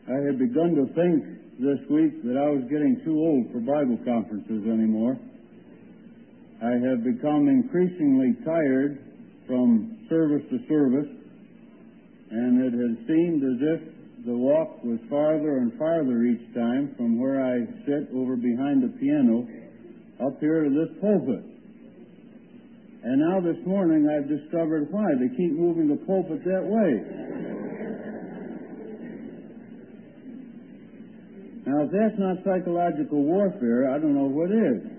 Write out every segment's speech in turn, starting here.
I had begun to think this week that I was getting too old for Bible conferences anymore. I have become increasingly tired from service to service, and it has seemed as if the walk was farther and farther each time from where I sit over behind the piano up here to this pulpit. And now this morning I've discovered why. They keep moving the pulpit that way. Now, if that's not psychological warfare, I don't know what is.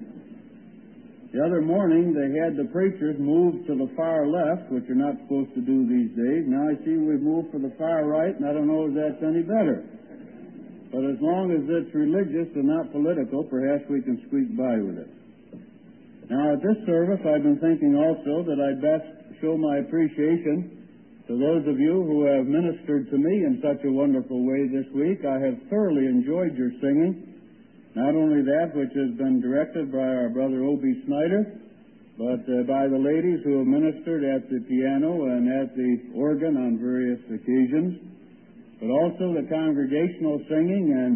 The other morning, they had the preachers move to the far left, which you're not supposed to do these days. Now I see we've moved to the far right, and I don't know if that's any better. But as long as it's religious and not political, perhaps we can squeak by with it. Now, at this service, I've been thinking also that I'd best show my appreciation to those of you who have ministered to me in such a wonderful way this week. I have thoroughly enjoyed your singing. Not only that, which has been directed by our brother O.B. Snyder, but by the ladies who have ministered at the piano and at the organ on various occasions, but also the congregational singing. And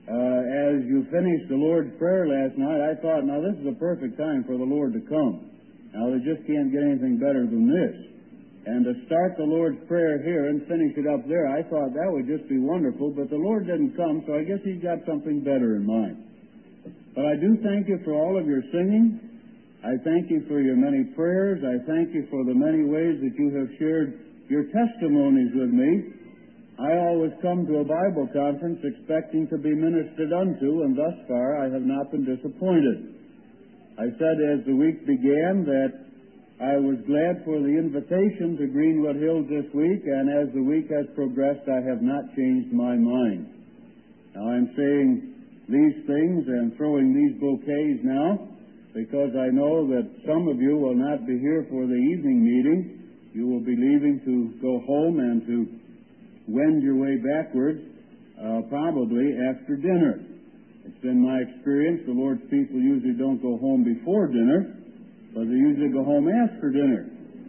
as you finished the Lord's Prayer last night, I thought, now this is a perfect time for the Lord to come. Now they just can't get anything better than this. And to start the Lord's Prayer here and finish it up there, I thought that would just be wonderful, but the Lord didn't come, so I guess He's got something better in mind. But I do thank you for all of your singing. I thank you for your many prayers. I thank you for the many ways that you have shared your testimonies with me. I always come to a Bible conference expecting to be ministered unto, and thus far I have not been disappointed. I said as the week began that I was glad for the invitation to Greenwood Hills this week, and as the week has progressed, I have not changed my mind. Now, I'm saying these things and throwing these bouquets now because I know that some of you will not be here for the evening meeting. You will be leaving to go home and to wend your way backwards, probably after dinner. It's been my experience the Lord's people usually don't go home before dinner, but they usually go home after dinner.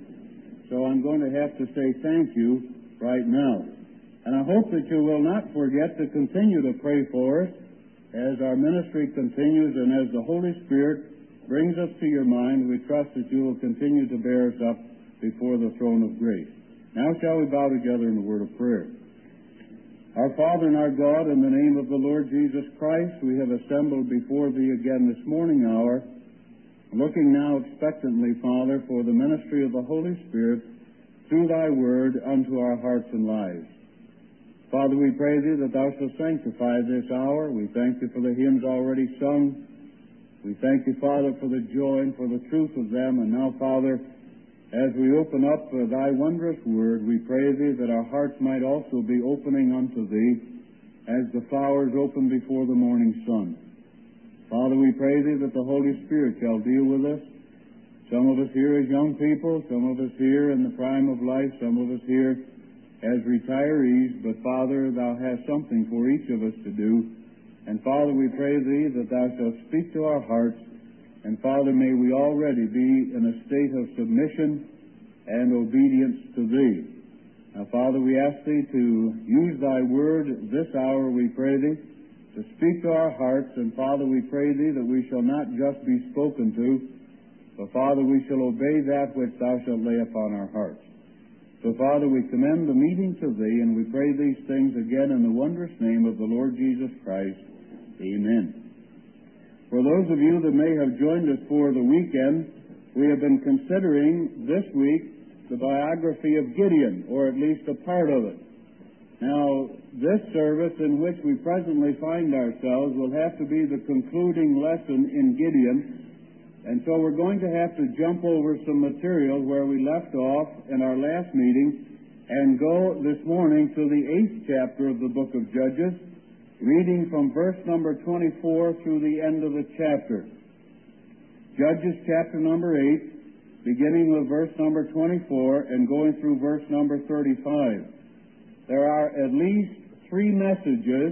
So I'm going to have to say thank you right now. And I hope that you will not forget to continue to pray for us as our ministry continues and as the Holy Spirit brings us to your mind. We trust that you will continue to bear us up before the throne of grace. Now shall we bow together in the word of prayer. Our Father and our God, in the name of the Lord Jesus Christ, we have assembled before Thee again this morning hour, looking now expectantly, Father, for the ministry of the Holy Spirit through Thy Word unto our hearts and lives. Father, we pray Thee that Thou shalt sanctify this hour. We thank Thee for the hymns already sung. We thank Thee, Father, for the joy and for the truth of them. And now, Father, as we open up Thy wondrous Word, we pray Thee that our hearts might also be opening unto Thee as the flowers open before the morning sun. Father, we pray Thee that the Holy Spirit shall deal with us. Some of us here as young people, some of us here in the prime of life, some of us here as retirees, but Father, Thou hast something for each of us to do. And Father, we pray Thee that Thou shalt speak to our hearts, and Father, may we already be in a state of submission and obedience to Thee. Now, Father, we ask Thee to use Thy Word this hour, we pray Thee, to speak to our hearts, and Father, we pray Thee that we shall not just be spoken to, but Father, we shall obey that which Thou shalt lay upon our hearts. So Father, we commend the meeting to Thee, and we pray these things again in the wondrous name of the Lord Jesus Christ. Amen. For those of you that may have joined us for the weekend, we have been considering this week the biography of Gideon, or at least a part of it. Now, this service in which we presently find ourselves will have to be the concluding lesson in Gideon, and so we're going to have to jump over some material where we left off in our last meeting and go this morning to the 8th chapter of the book of Judges, reading from verse number 24 through the end of the chapter. Judges chapter number 8, beginning with verse number 24 and going through verse number 35. There are at least three messages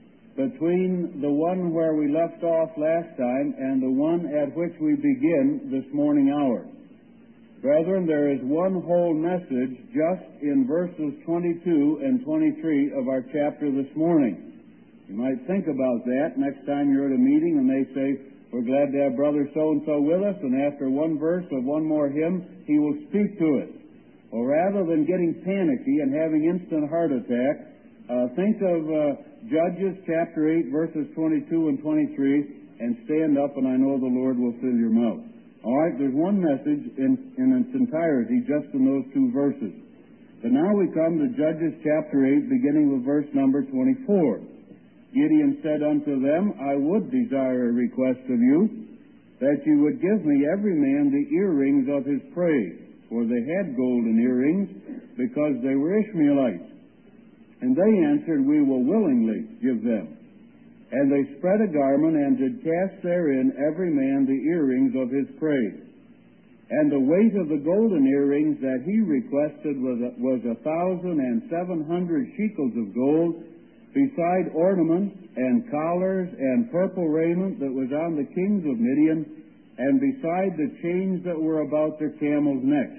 between the one where we left off last time and the one at which we begin this morning hour. Brethren, there is one whole message just in verses 22 and 23 of our chapter this morning. You might think about that next time you're at a meeting and they say, we're glad to have Brother so-and-so with us, and after one verse of one more hymn, he will speak to it. Or rather than getting panicky and having instant heart attack, think of Judges chapter 8, verses 22 and 23, and stand up, and I know the Lord will fill your mouth. All right, there's one message in its entirety just in those two verses. But now we come to Judges chapter 8, beginning with verse number 24. Gideon said unto them, I would desire a request of you, that you would give me every man the earrings of his prey, for they had golden earrings, because they were Ishmaelites. And they answered, we will willingly give them. And they spread a garment, and did cast therein every man the earrings of his prey. And the weight of the golden earrings that he requested was 1,700 shekels of gold, beside ornaments and collars and purple raiment that was on the kings of Midian, and beside the chains that were about their camels' necks.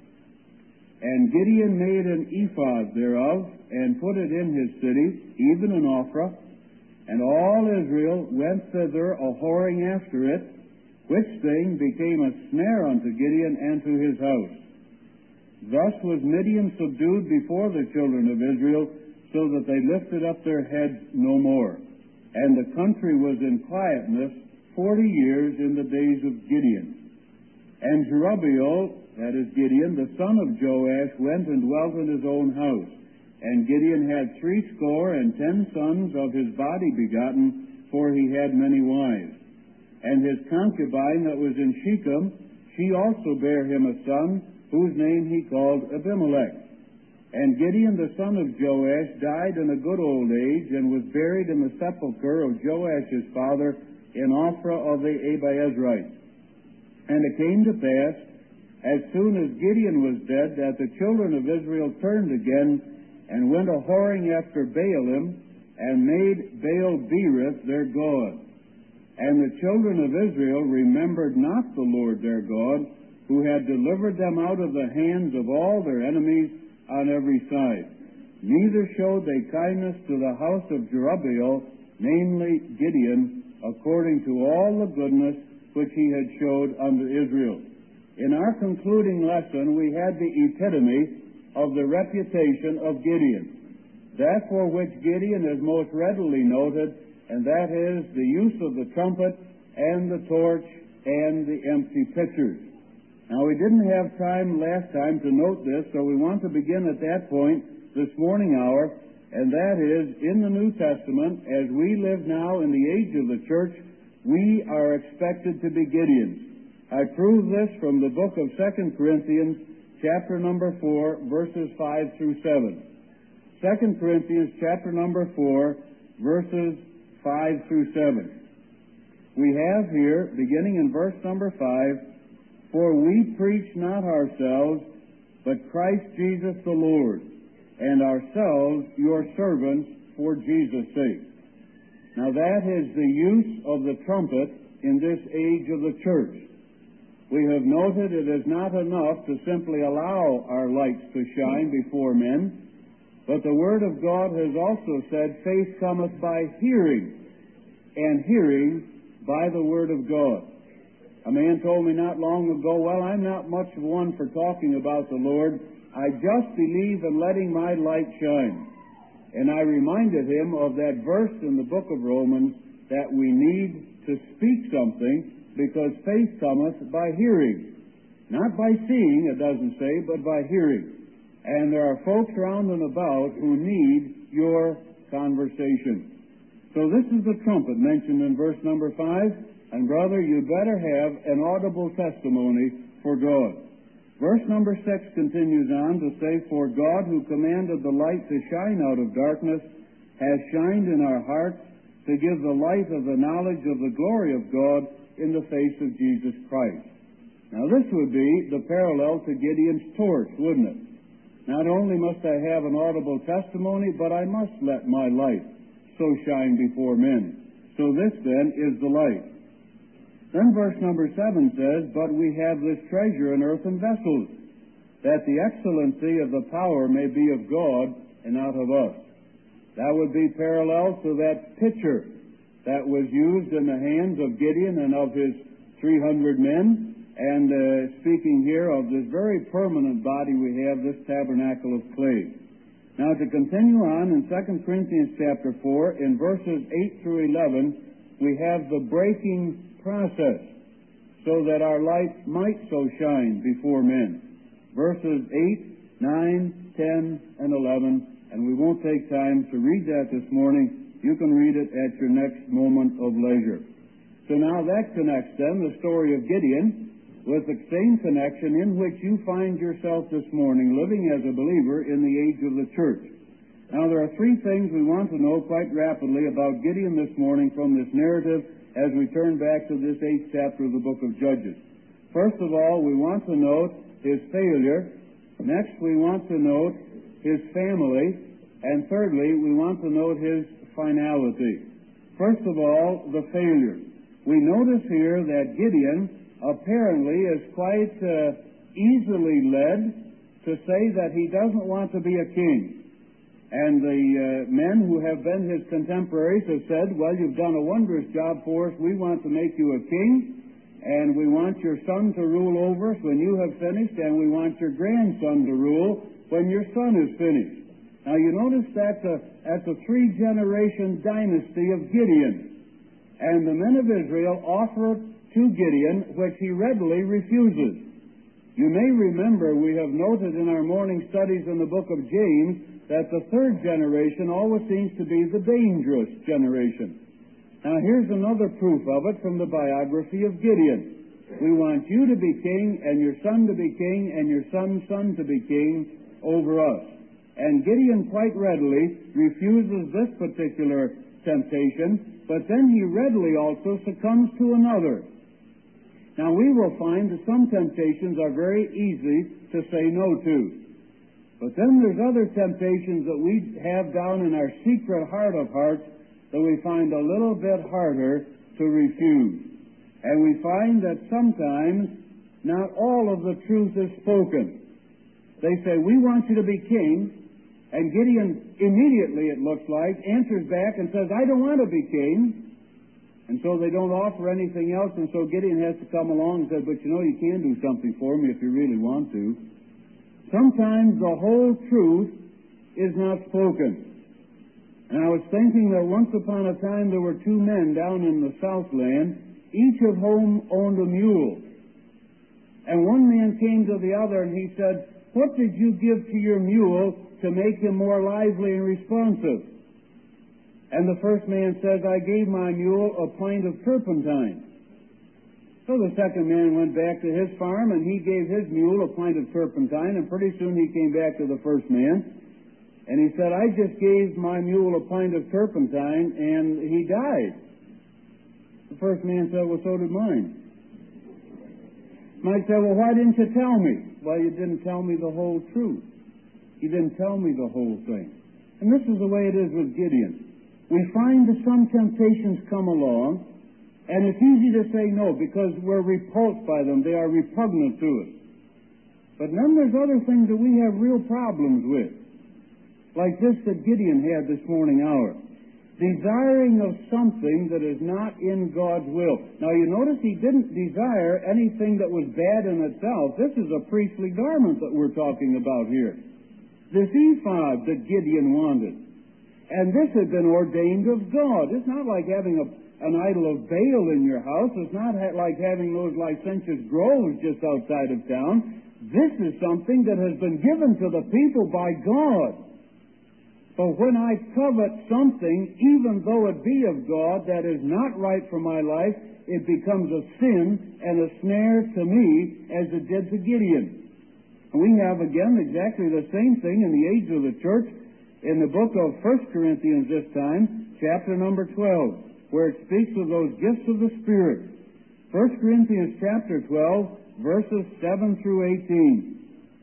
And Gideon made an ephod thereof, and put it in his city, even in Ophrah. And all Israel went thither a-whoring after it, which thing became a snare unto Gideon and to his house. Thus was Midian subdued before the children of Israel, so that they lifted up their heads no more. And the country was in quietness 40 years in the days of Gideon. And Jerubbaal, that is Gideon, the son of Joash, went and dwelt in his own house. And Gideon had 70 sons of his body begotten, for he had many wives. And his concubine that was in Shechem, she also bare him a son, whose name he called Abimelech. And Gideon the son of Joash died in a good old age, and was buried in the sepulchre of Joash his father in Ophrah of the Abiezrites. And it came to pass, as soon as Gideon was dead, that the children of Israel turned again, and went a-whoring after Baalim, and made Baal-berith their god. And the children of Israel remembered not the Lord their God, who had delivered them out of the hands of all their enemies on every side. Neither showed they kindness to the house of Jerubbaal, namely Gideon, according to all the goodness which he had showed unto Israel. In our concluding lesson, we had the epitome of the reputation of Gideon, that for which Gideon is most readily noted, and that is the use of the trumpet and the torch and the empty pitchers. Now, we didn't have time last time to note this, so we want to begin at that point this morning hour, and that is, in the New Testament, as we live now in the age of the church, we are expected to be Gideons. I prove this from the book of 2 Corinthians, chapter number 4, verses 5 through 7. 2 Corinthians, chapter number 4, verses 5 through 7. We have here, beginning in verse number 5, for we preach not ourselves, but Christ Jesus the Lord, and ourselves your servants for Jesus' sake. Now that is the use of the trumpet in this age of the church. We have noted it is not enough to simply allow our lights to shine before men, but the Word of God has also said, faith cometh by hearing, and hearing by the Word of God. A man told me not long ago, well, I'm not much of one for talking about the Lord. I just believe in letting my light shine. And I reminded him of that verse in the book of Romans that we need to speak something, because faith cometh by hearing. Not by seeing, it doesn't say, but by hearing. And there are folks round and about who need your conversation. So this is the trumpet mentioned in verse number 5. And brother, you better have an audible testimony for God. Verse number 6 continues on to say, for God, who commanded the light to shine out of darkness, has shined in our hearts to give the light of the knowledge of the glory of God in the face of Jesus Christ. Now this would be the parallel to Gideon's torch, wouldn't it? Not only must I have an audible testimony, but I must let my light so shine before men. So this then is the light. Then verse number 7 says, "But we have this treasure in earthen vessels, that the excellency of the power may be of God and not of us." That would be parallel to that pitcher that was used in the hands of Gideon and of his 300 men, and speaking here of this very permanent body we have, this tabernacle of clay. Now to continue on in 2 Corinthians chapter 4, in verses 8 through 11, we have the breaking process, so that our light might so shine before men. Verses 8, 9, 10, and 11, and we won't take time to read that this morning. You can read it at your next moment of leisure. So now that connects then the story of Gideon with the same connection in which you find yourself this morning living as a believer in the age of the church. Now there are three things we want to know quite rapidly about Gideon this morning from this narrative as we turn back to this 8th chapter of the book of Judges. First of all, we want to note his failure. Next, we want to note his family. And thirdly, we want to note his finality. First of all, the failure. We notice here that Gideon apparently is quite easily led to say that he doesn't want to be a king. And the men who have been his contemporaries have said, "Well, you've done a wondrous job for us. We want to make you a king, and we want your son to rule over us when you have finished, and we want your grandson to rule when your son is finished." Now, you notice that's a three-generation dynasty of Gideon. And the men of Israel offer to Gideon, which he readily refuses. You may remember we have noted in our morning studies in the book of James that the third generation always seems to be the dangerous generation. Now, here's another proof of it from the biography of Gideon. We want you to be king, and your son to be king, and your son's son to be king over us. And Gideon quite readily refuses this particular temptation, but then he readily also succumbs to another. Now, we will find that some temptations are very easy to say no to. But then there's other temptations that we have down in our secret heart of hearts that we find a little bit harder to refuse. And we find that sometimes not all of the truth is spoken. They say, "We want you to be king," and Gideon immediately, it looks like, answers back and says, "I don't want to be king." And so they don't offer anything else, and so Gideon has to come along and say, "But you know, you can do something for me if you really want to." Sometimes the whole truth is not spoken. And I was thinking that once upon a time there were two men down in the Southland, each of whom owned a mule. And one man came to the other and he said, "What did you give to your mule to make him more lively and responsive?" And the first man says, "I gave my mule a pint of turpentine." So the second man went back to his farm, and he gave his mule a pint of turpentine, and pretty soon he came back to the first man, and he said, "I just gave my mule a pint of turpentine, and he died." The first man said, "Well, so did mine." Might say, "Well, why didn't you tell me?" "Well, you didn't tell me the whole truth. You didn't tell me the whole thing." And this is the way it is with Gideon. We find that some temptations come along, and it's easy to say no because we're repulsed by them. They are repugnant to us. But then there's other things that we have real problems with, like this that Gideon had this morning hour. Desiring of something that is not in God's will. Now, you notice he didn't desire anything that was bad in itself. This is a priestly garment that we're talking about here. This ephod that Gideon wanted. And this had been ordained of God. It's not like having an idol of Baal in your house. It's not like having those licentious groves just outside of town. This is something that has been given to the people by God. But when I covet something, even though it be of God, that is not right for my life, it becomes a sin and a snare to me as it did to Gideon. We have, again, exactly the same thing in the age of the church in the book of 1 Corinthians this time, chapter number 12, where it speaks of those gifts of the Spirit. 1 Corinthians chapter 12, verses 7 through 18.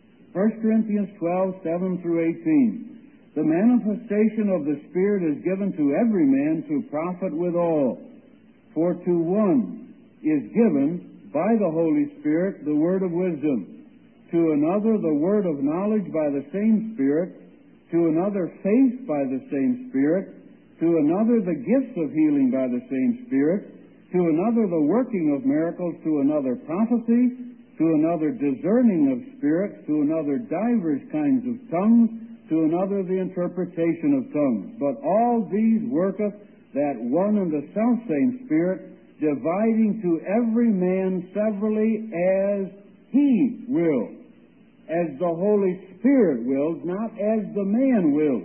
1 Corinthians 12, 7 through 18. The manifestation of the Spirit is given to every man to profit withal. For to one is given by the Holy Spirit the word of wisdom, to another the word of knowledge by the same Spirit, to another faith by the same Spirit, to another the gifts of healing by the same Spirit, to another the working of miracles, to another prophecy, to another discerning of spirits, to another divers kinds of tongues, to another the interpretation of tongues. But all these worketh that one and the selfsame Spirit, dividing to every man severally as He wills, as the Holy Spirit wills, not as the man wills.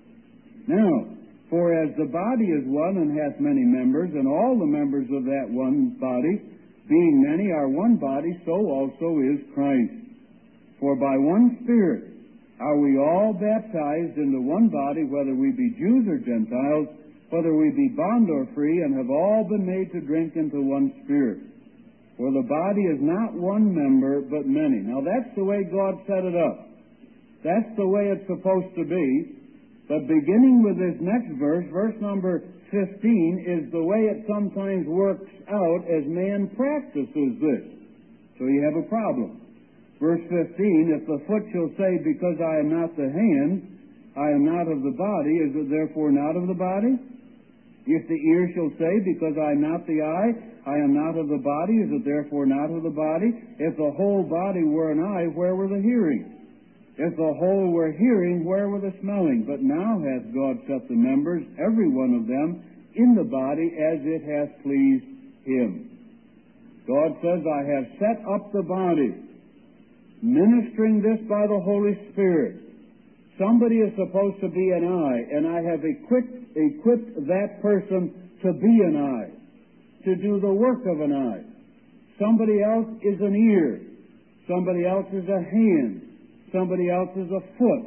Now, for as the body is one and hath many members, and all the members of that one body, being many, are one body, so also is Christ. For by one Spirit are we all baptized into one body, whether we be Jews or Gentiles, whether we be bond or free, and have all been made to drink into one Spirit. For the body is not one member, but many. Now that's the way God set it up. That's the way it's supposed to be. But beginning with this next verse, verse number 15, is the way it sometimes works out as man practices this. So you have a problem. Verse 15, if the foot shall say, because I am not the hand, I am not of the body, is it therefore not of the body? If the ear shall say, because I am not the eye, I am not of the body, is it therefore not of the body? If the whole body were an eye, where were the hearing? If the whole were hearing, where were the smelling? But now hath God set the members, every one of them, in the body as it hath pleased Him. God says, I have set up the body, ministering this by the Holy Spirit. Somebody is supposed to be an eye, and I have equipped that person to be an eye, to do the work of an eye. Somebody else is an ear. Somebody else is a hand. Somebody else is a foot.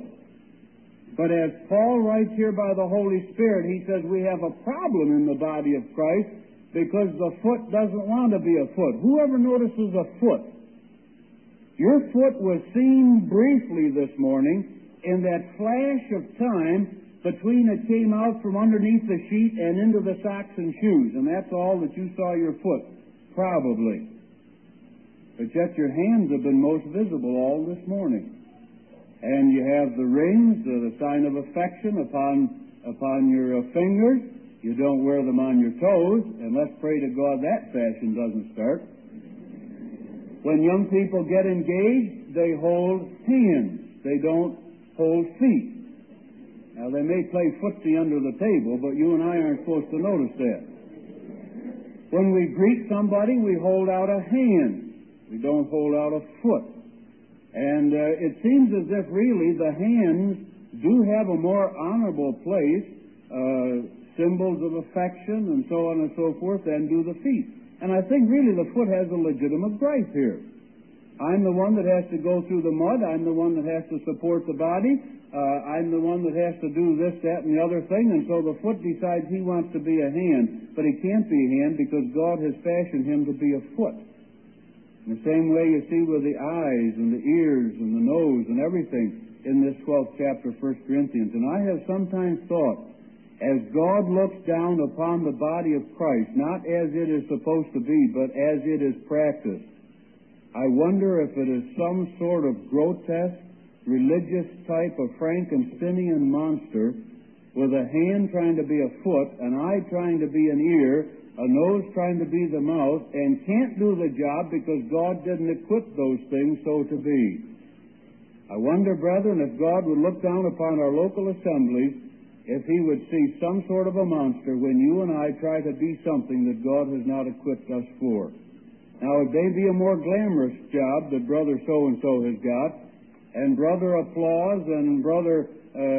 But as Paul writes here by the Holy Spirit, he says we have a problem in the body of Christ because the foot doesn't want to be a foot. Whoever notices a foot? Your foot was seen briefly this morning in that flash of time between it came out from underneath the sheet and into the socks and shoes. And that's all that you saw your foot, probably. But yet your hands have been most visible all this morning. And you have the rings, the sign of affection upon your fingers. You don't wear them on your toes, and let's pray to God that fashion doesn't start. When young people get engaged, they hold hands. They don't hold feet. Now, they may play footsie under the table, but you and I aren't supposed to notice that. When we greet somebody, we hold out a hand. We don't hold out a foot. And it seems as if really the hands do have a more honorable place, symbols of affection and so on and so forth, than do the feet. And I think really the foot has a legitimate gripe here. I'm the one that has to go through the mud. I'm the one that has to support the body. I'm the one that has to do this, that, and the other thing. And so the foot decides he wants to be a hand, but he can't be a hand because God has fashioned him to be a foot. In the same way you see with the eyes and the ears and the nose and everything in this 12th chapter of 1 Corinthians. And I have sometimes thought, as God looks down upon the body of Christ, not as it is supposed to be, but as it is practiced, I wonder if it is some sort of grotesque, religious type of Frankensteinian monster with a hand trying to be a foot, an eye trying to be an ear, a nose trying to be the mouth, and can't do the job because God didn't equip those things so to be. I wonder, brethren, if God would look down upon our local assemblies, if He would see some sort of a monster when you and I try to be something that God has not equipped us for. Now, it may be a more glamorous job that Brother So-and-so has got, and Brother Applause and Brother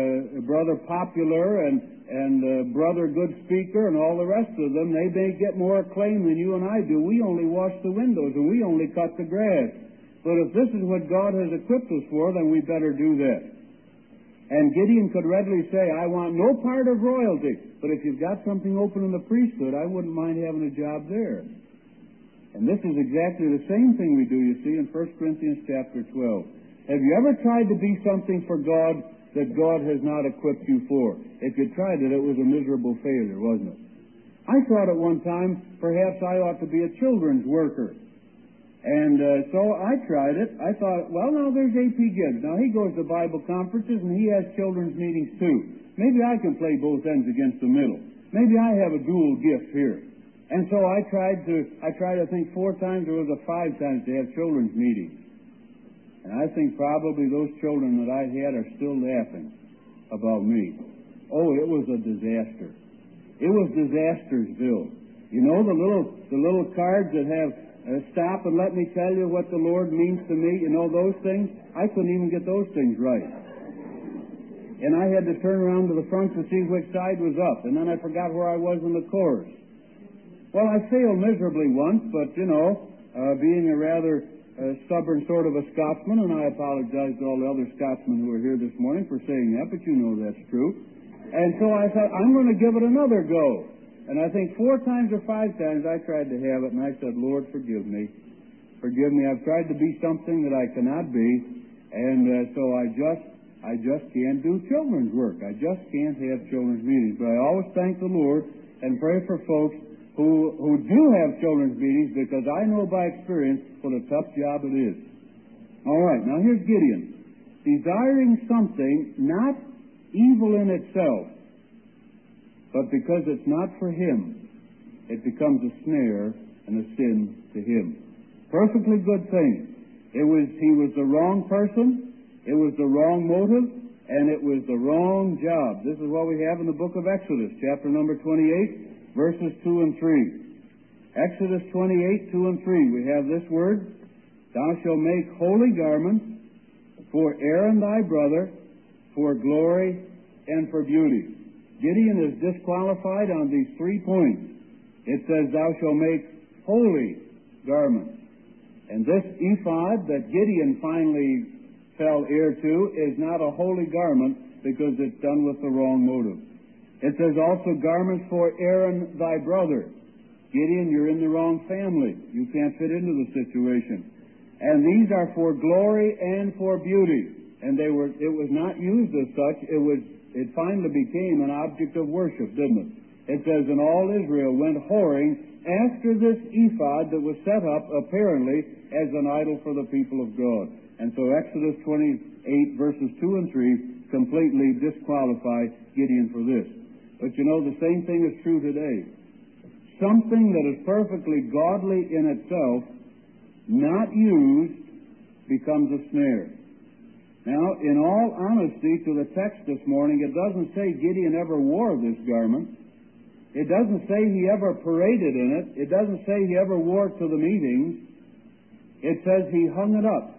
Popular and Brother Good Speaker and all the rest of them, they may get more acclaim than you and I do. We only wash the windows and we only cut the grass. But if this is what God has equipped us for, then we better do that. And Gideon could readily say, I want no part of royalty. But if you've got something open in the priesthood, I wouldn't mind having a job there. And this is exactly the same thing we do, you see, in 1 Corinthians chapter 12. Have you ever tried to be something for God that God has not equipped you for? If you tried it, it was a miserable failure, wasn't it? I thought at one time perhaps I ought to be a children's worker. And so I tried it. I thought, well, now there's A.P. Gibbs. Now he goes to Bible conferences and he has children's meetings too. Maybe I can play both ends against the middle. Maybe I have a dual gift here. And so I tried, I think 4 times, or was it 5 times to have children's meetings. And I think probably those children that I had are still laughing about me. Oh, it was a disaster. It was Disastersville. You know the little cards that have stop and let me tell you what the Lord means to me, you know those things? I couldn't even get those things right. And I had to turn around to the front to see which side was up, and then I forgot where I was in the chorus. Well, I failed miserably once, but, being a rather stubborn sort of a Scotsman, and I apologize to all the other Scotsmen who are here this morning for saying that, but you know that's true. And so I thought, I'm going to give it another go. And I think 4 times or 5 times I tried to have it, and I said, Lord, forgive me. Forgive me. I've tried to be something that I cannot be, and so I just can't do children's work. I just can't have children's meetings. But I always thank the Lord and pray for folks who do have children's meetings, because I know by experience what a tough job it is. All right, now here's Gideon. Desiring something not evil in itself, but because it's not for him, it becomes a snare and a sin to him. Perfectly good thing. He was the wrong person, it was the wrong motive, and it was the wrong job. This is what we have in the book of Exodus, chapter number 28, verses 2 and 3. Exodus 28, 2 and 3. We have this word, Thou shalt make holy garments for Aaron thy brother, for glory and for beauty. Gideon is disqualified on these 3 points. It says, Thou shalt make holy garments. And this ephod that Gideon finally fell heir to is not a holy garment because it's done with the wrong motive. It says also garments for Aaron thy brother. Gideon, you're in the wrong family. You can't fit into the situation. And these are for glory and for beauty. And it was not used as such. It finally became an object of worship, didn't it? It says, and all Israel went whoring after this ephod that was set up apparently as an idol for the people of God. And so Exodus 28 verses 2 and 3 completely disqualify Gideon for this. But you know, the same thing is true today. Something that is perfectly godly in itself, not used, becomes a snare. Now, in all honesty to the text this morning, it doesn't say Gideon ever wore this garment. It doesn't say he ever paraded in it. It doesn't say he ever wore it to the meetings. It says he hung it up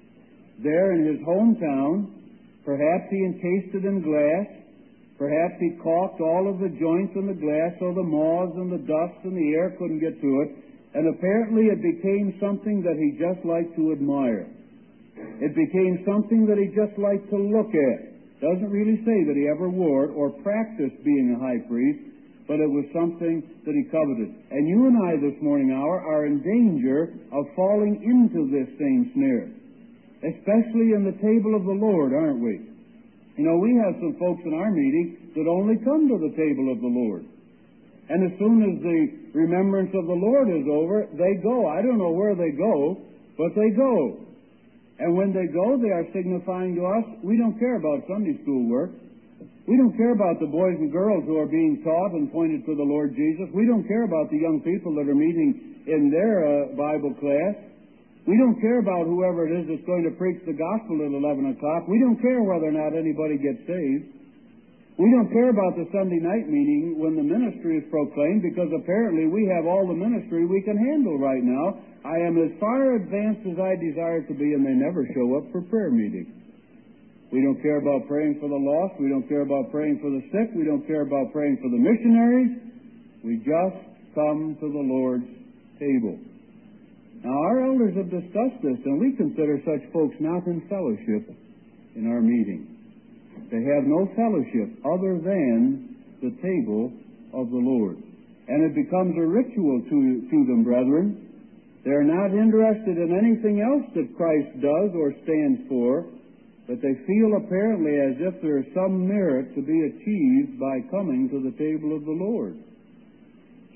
there in his hometown. Perhaps he encased it in glass. Perhaps he caulked all of the joints in the glass so the moths and the dust and the air couldn't get to it. And apparently it became something that he just liked to admire. It became something that he just liked to look at. Doesn't really say that he ever wore it or practiced being a high priest, but it was something that he coveted. And you and I this morning hour are in danger of falling into this same snare, especially in the table of the Lord, aren't we? You know, we have some folks in our meeting that only come to the table of the Lord. And as soon as the remembrance of the Lord is over, they go. I don't know where they go, but they go. And when they go, they are signifying to us, we don't care about Sunday school work. We don't care about the boys and girls who are being taught and pointed to the Lord Jesus. We don't care about the young people that are meeting in their Bible class. We don't care about whoever it is that's going to preach the gospel at 11 o'clock. We don't care whether or not anybody gets saved. We don't care about the Sunday night meeting when the ministry is proclaimed, because apparently we have all the ministry we can handle right now. I am as far advanced as I desire to be, and they never show up for prayer meetings. We don't care about praying for the lost. We don't care about praying for the sick. We don't care about praying for the missionaries. We just come to the Lord's table. Now, our elders have discussed this, and we consider such folks not in fellowship in our meeting. They have no fellowship other than the table of the Lord. And it becomes a ritual to them, brethren. They're not interested in anything else that Christ does or stands for, but they feel apparently as if there is some merit to be achieved by coming to the table of the Lord.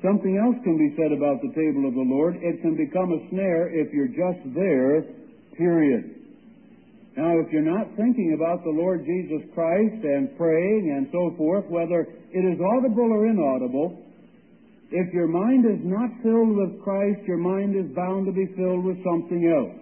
Something else can be said about the table of the Lord. It can become a snare if you're just there, period. Now, if you're not thinking about the Lord Jesus Christ and praying and so forth, whether it is audible or inaudible, if your mind is not filled with Christ, your mind is bound to be filled with something else.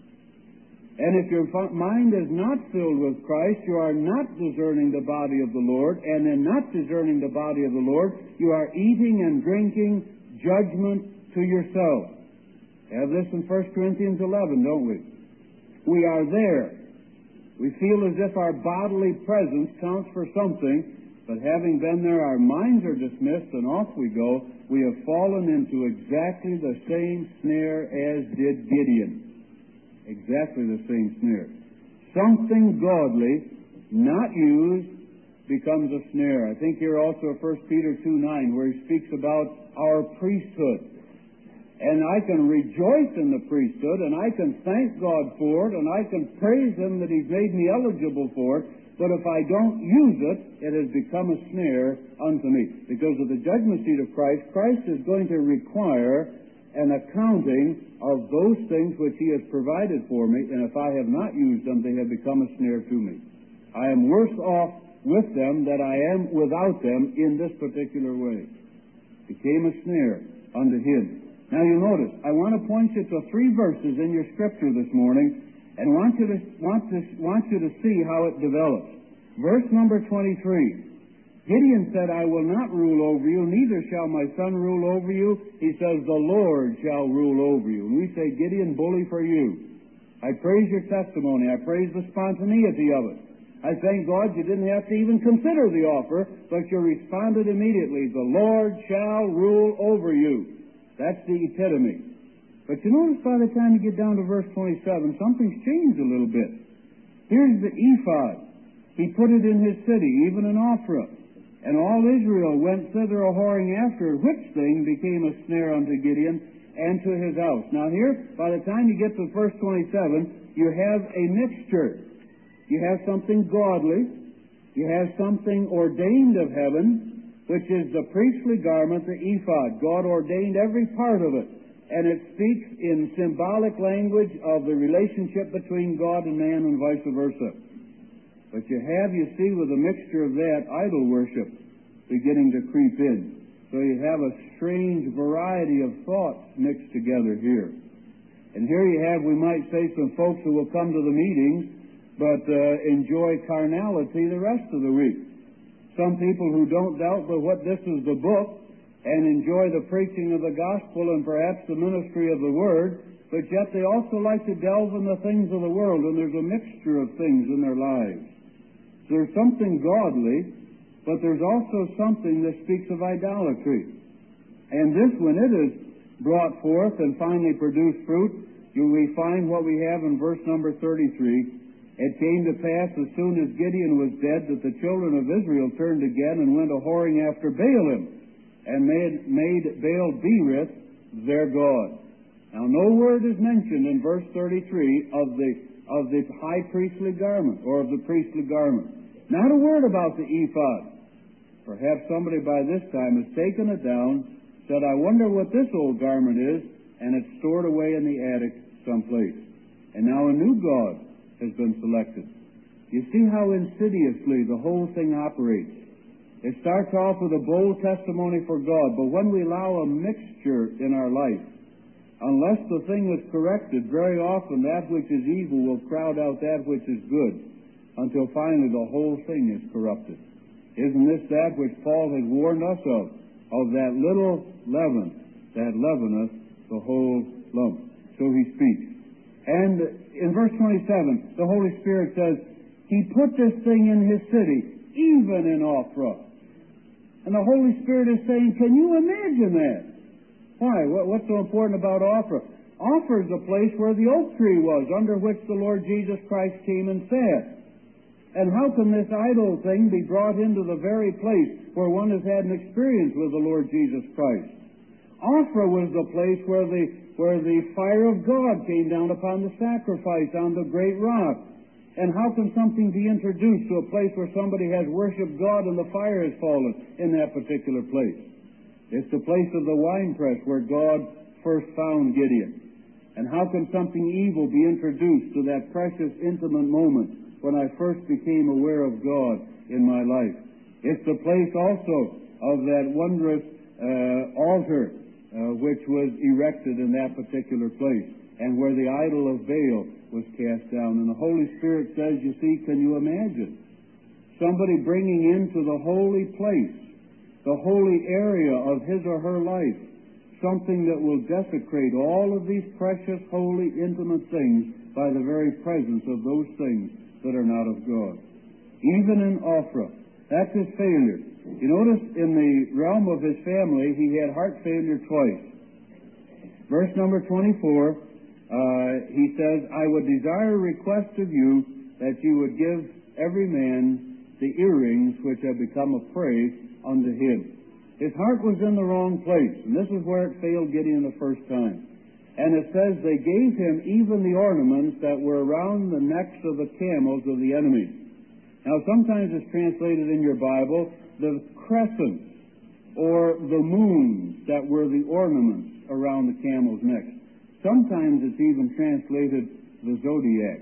And if your mind is not filled with Christ, you are not discerning the body of the Lord, and in not discerning the body of the Lord, you are eating and drinking judgment to yourself. We have this in 1 Corinthians 11, don't we? We are there. We feel as if our bodily presence counts for something, but having been there, our minds are dismissed, and off we go. We have fallen into exactly the same snare as did Gideon. Exactly the same snare. Something godly, not used, becomes a snare. I think here also 1 Peter 2:9, where he speaks about our priesthood. And I can rejoice in the priesthood, and I can thank God for it, and I can praise Him that He's made me eligible for it, but if I don't use it, it has become a snare unto me. Because of the judgment seat of Christ, Christ is going to require an accounting of those things which He has provided for me, and if I have not used them, they have become a snare to me. I am worse off with them than I am without them in this particular way. Became a snare unto him. Now you notice, I want to point you to 3 verses in your scripture this morning, and want you to see how it develops. Verse number 23. Gideon said, I will not rule over you, neither shall my son rule over you. He says, the Lord shall rule over you. And we say, Gideon, bully for you. I praise your testimony. I praise the spontaneity of it. I thank God you didn't have to even consider the offer, but you responded immediately. The Lord shall rule over you. That's the epitome. But you notice by the time you get down to verse 27, something's changed a little bit. Here's the ephod. He put it in his city, even in Ophrah. And all Israel went thither a-whoring after, which thing became a snare unto Gideon and to his house. Now here, by the time you get to verse 27, you have a mixture. You have something godly. You have something ordained of heaven, which is the priestly garment, the ephod. God ordained every part of it. And it speaks in symbolic language of the relationship between God and man and vice versa. But you see, with a mixture of that, idol worship beginning to creep in. So you have a strange variety of thoughts mixed together here. And here you have, we might say, some folks who will come to the meetings, but enjoy carnality the rest of the week. Some people who don't doubt but what this is the book, and enjoy the preaching of the gospel and perhaps the ministry of the word, but yet they also like to delve in the things of the world, and there's a mixture of things in their lives. There's something godly, but there's also something that speaks of idolatry. And this, when it is brought forth and finally produced fruit, we find what we have in verse number 33. It came to pass, as soon as Gideon was dead, that the children of Israel turned again and went a-whoring after Baalim, and made Baal-berith their god. Now, no word is mentioned in verse 33 of the high priestly garment, or of the priestly garment. Not a word about the ephod. Perhaps somebody by this time has taken it down, said, I wonder what this old garment is, and it's stored away in the attic someplace. And now a new god has been selected. You see how insidiously the whole thing operates. It starts off with a bold testimony for God, but when we allow a mixture in our life, unless the thing is corrected, very often that which is evil will crowd out that which is good, until finally the whole thing is corrupted. Isn't this that which Paul has warned us of that little leaven that leaveneth the whole lump? So he speaks. And in verse 27, the Holy Spirit says, He put this thing in His city, even in Ophrah. And the Holy Spirit is saying, can you imagine that? Why? What's so important about Ophrah? Ophrah is the place where the oak tree was, under which the Lord Jesus Christ came and sat. And how can this idol thing be brought into the very place where one has had an experience with the Lord Jesus Christ? Ophrah was the place where the fire of God came down upon the sacrifice on the great rock. And how can something be introduced to a place where somebody has worshipped God and the fire has fallen in that particular place? It's the place of the winepress where God first found Gideon. And how can something evil be introduced to that precious, intimate moment when I first became aware of God in my life? It's the place also of that wondrous altar which was erected in that particular place, and where the idol of Baal was cast down. And the Holy Spirit says, you see, can you imagine somebody bringing into the holy place, the holy area of his or her life, something that will desecrate all of these precious, holy, intimate things by the very presence of those things that are not of God? Even in Ophrah, that's his failure. You notice in the realm of his family, he had heart failure twice. Verse number 24, he says, I would desire a request of you that you would give every man the earrings which have become a prey unto him. His heart was in the wrong place, and this is where it failed Gideon the first time. And it says they gave him even the ornaments that were around the necks of the camels of the enemy. Now, sometimes it's translated in your Bible, the crescents or the moons that were the ornaments around the camel's necks. Sometimes it's even translated the zodiac.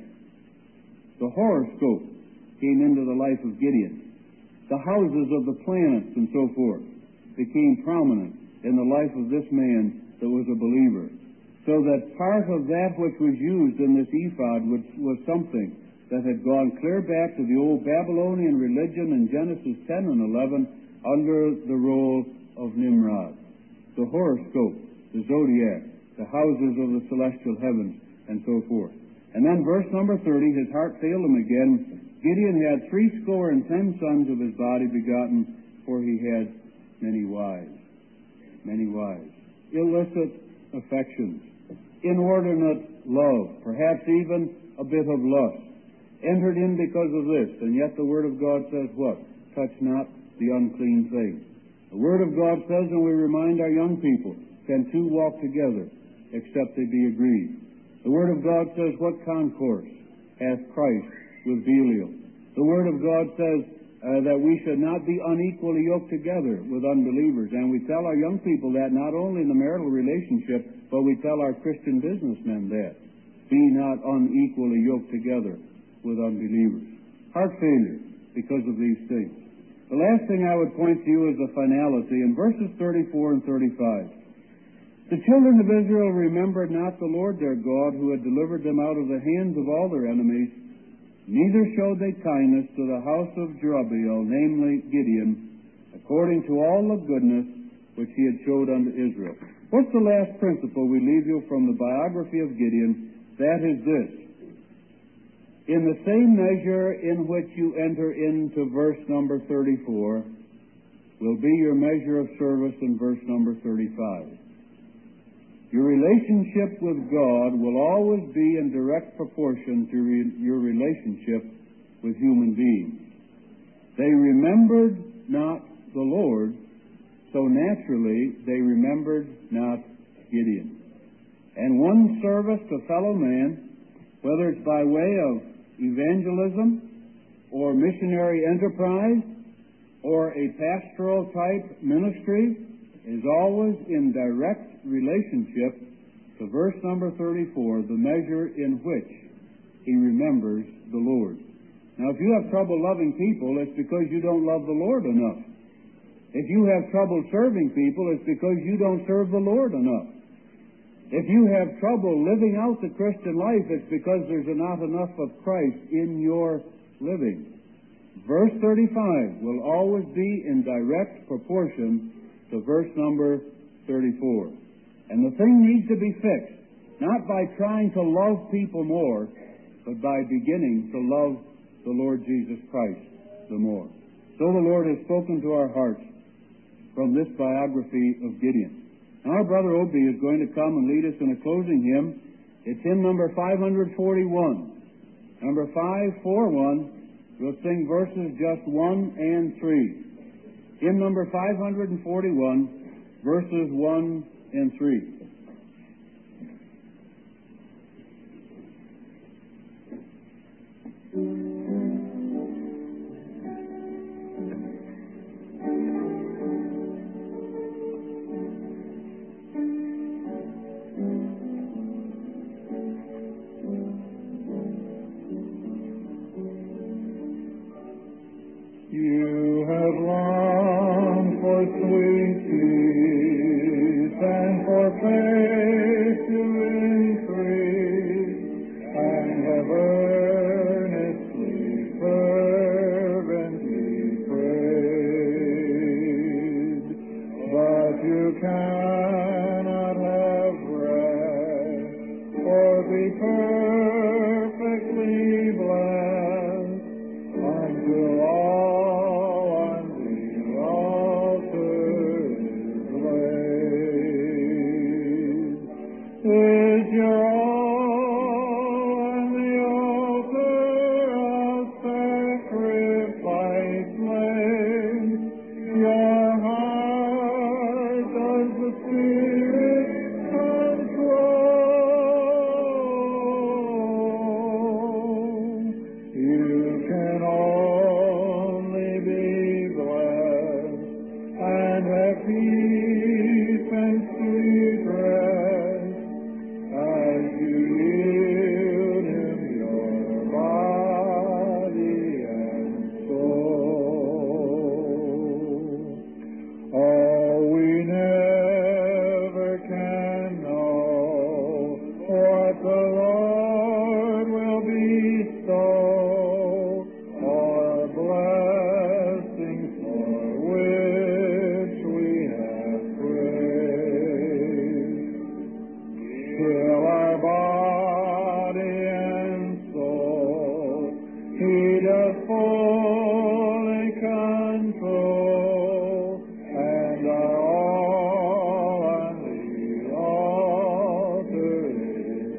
The horoscope came into the life of Gideon. The houses of the planets and so forth became prominent in the life of this man that was a believer. So that part of that which was used in this ephod was something that had gone clear back to the old Babylonian religion in Genesis 10 and 11 under the role of Nimrod. The horoscope, the zodiac, the houses of the celestial heavens, and so forth. And then verse number 30, his heart failed him again. Gideon had 70 sons of his body begotten, for he had many wives. Many wives. Illicit affections. Inordinate love. Perhaps even a bit of lust. Entered in because of this, and yet the Word of God says what? Touch not the unclean thing. The Word of God says, and we remind our young people, can two walk together except they be agreed? The Word of God says, what concourse hath Christ with Belial? The Word of God says that we should not be unequally yoked together with unbelievers. And we tell our young people that not only in the marital relationship, but we tell our Christian businessmen that. Be not unequally yoked together with unbelievers. Heart failure because of these things. The last thing I would point to you is the finality in verses 34 and 35. The children of Israel remembered not the Lord their God, who had delivered them out of the hands of all their enemies, neither showed they kindness to the house of Jerubbaal, namely Gideon, according to all the goodness which he had showed unto Israel. What's the last principle we leave you from the biography of Gideon? That is this. In the same measure in which you enter into verse number 34 will be your measure of service in verse number 35. Your relationship with God will always be in direct proportion to your relationship with human beings. They remembered not the Lord, so naturally they remembered not Gideon. And one service to fellow man, whether it's by way of evangelism or missionary enterprise or a pastoral type ministry, is always in direct relationship to verse number 34, the measure in which he remembers the Lord. Now, if you have trouble loving people, it's because you don't love the Lord enough. If you have trouble serving people, it's because you don't serve the Lord enough. If you have trouble living out the Christian life, it's because there's not enough of Christ in your living. Verse 35 will always be in direct proportion to verse number 34. And the thing needs to be fixed, not by trying to love people more, but by beginning to love the Lord Jesus Christ the more. So the Lord has spoken to our hearts from this biography of Gideon. Now, our brother Obie is going to come and lead us in a closing hymn. It's hymn number 541. Number 541, we'll sing verses just 1 and 3. Hymn number 541, verses 1 and 3. sweet peace and for faith to increase and have earnestly, fervently prayed. But you cannot have rest or be perfectly blessed until all on the altar is laid. Is your all on the altar of sacrifice laid? Your heart does the Spirit control. You can only be blessed and have peace and sweet rest as you yield Him your body and soul. Oh, we never can know what the Lord will bestow, or blessings for which we have prayed. Till our body and soul He does fully control, and our all on the altar is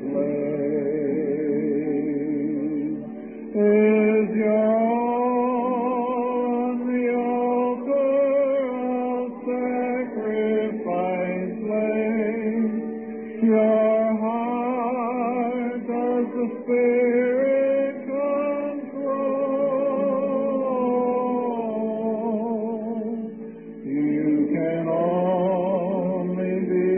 laid. Is your all on the altar of sacrifice laid? Your heart does the Spirit control. You can only be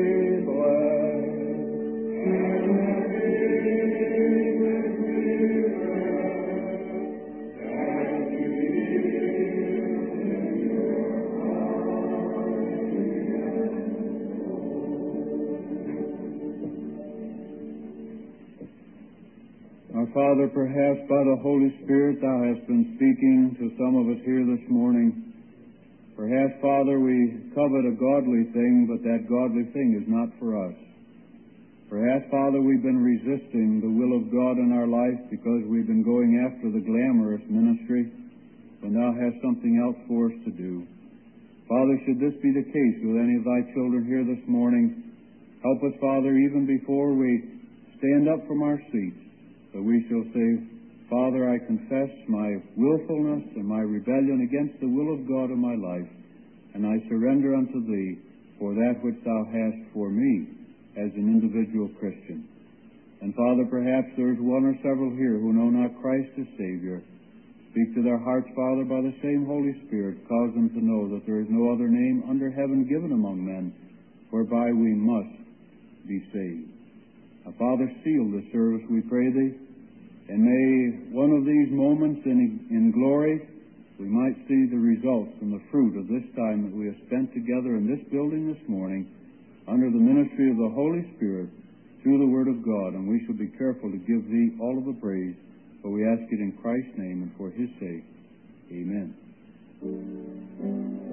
Our Father, perhaps by the Holy Spirit Thou hast been speaking to some of us here this morning. Perhaps, Father, we covet a godly thing, but that godly thing is not for us. Perhaps, Father, we've been resisting the will of God in our life because we've been going after the glamorous ministry when Thou hast something else for us to do. Father, should this be the case with any of Thy children here this morning, help us, Father, even before we stand up from our seats, that we shall say, Father, I confess my willfulness and my rebellion against the will of God in my life, and I surrender unto Thee for that which Thou hast for me as an individual Christian. And Father, perhaps there's one or several here who know not Christ as Savior. Speak to their hearts, Father, by the same Holy Spirit. Cause them to know that there is no other name under heaven given among men whereby we must be saved. Now, Father, seal this service, we pray Thee, and may one of these moments in glory we might see the results and the fruit of this time that we have spent together in this building this morning under the ministry of the Holy Spirit through the Word of God, and we shall be careful to give Thee all of the praise, for we ask it in Christ's name and for His sake. Amen.